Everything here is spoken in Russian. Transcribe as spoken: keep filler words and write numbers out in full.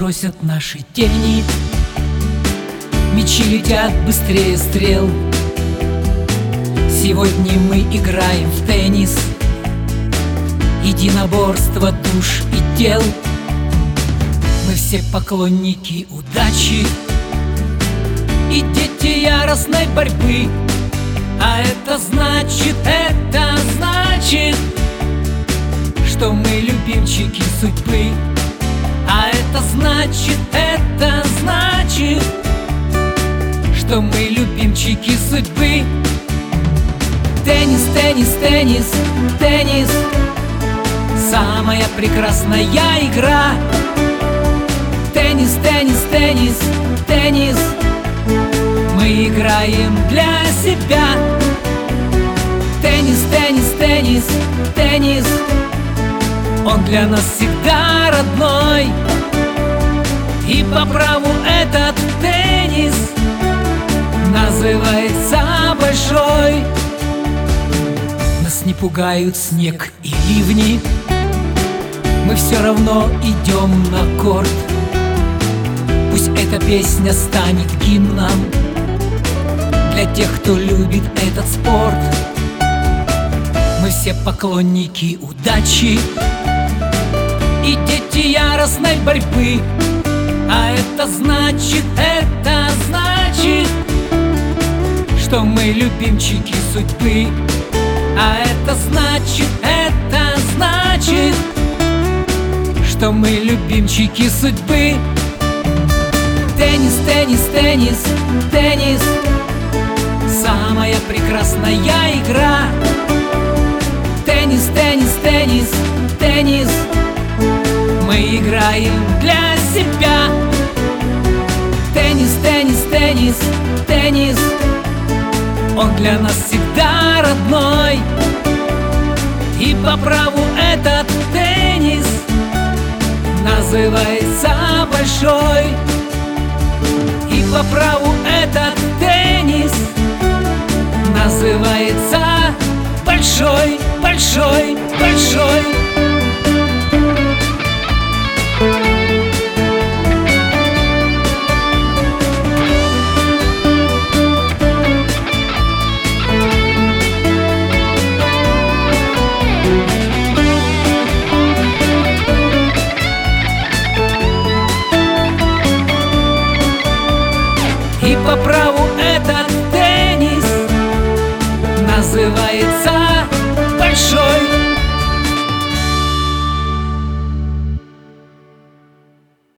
бросят наши тени, мечи летят быстрее стрел. Сегодня мы играем в теннис, единоборство душ и тел. Мы все поклонники удачи и дети яростной борьбы. А это значит, это значит, что мы любимчики судьбы. А это значит, это значит, что мы любимчики судьбы. Теннис, теннис, теннис, теннис — самая прекрасная игра. Теннис, теннис, теннис, теннис — мы играем для себя. Теннис, теннис, теннис, теннис — он для нас всегда родной. И по праву этот теннис называется большой. Нас не пугают снег и ливни, мы все равно идем на корт. Пусть эта песня станет гимном для тех, кто любит этот спорт. Мы все поклонники удачи и дети яростной борьбы. А это значит, это значит, что мы любимчики судьбы. А это значит, это значит, что мы любимчики судьбы. Теннис, теннис, теннис, теннис — самая прекрасная игра. Теннис, теннис, теннис, теннис — мы играем для себя. Теннис, теннис, теннис, теннис — он для нас всегда родной. И по праву этот теннис называется большой. И по праву этот теннис называется большой, большой, большой. И по праву этот теннис называется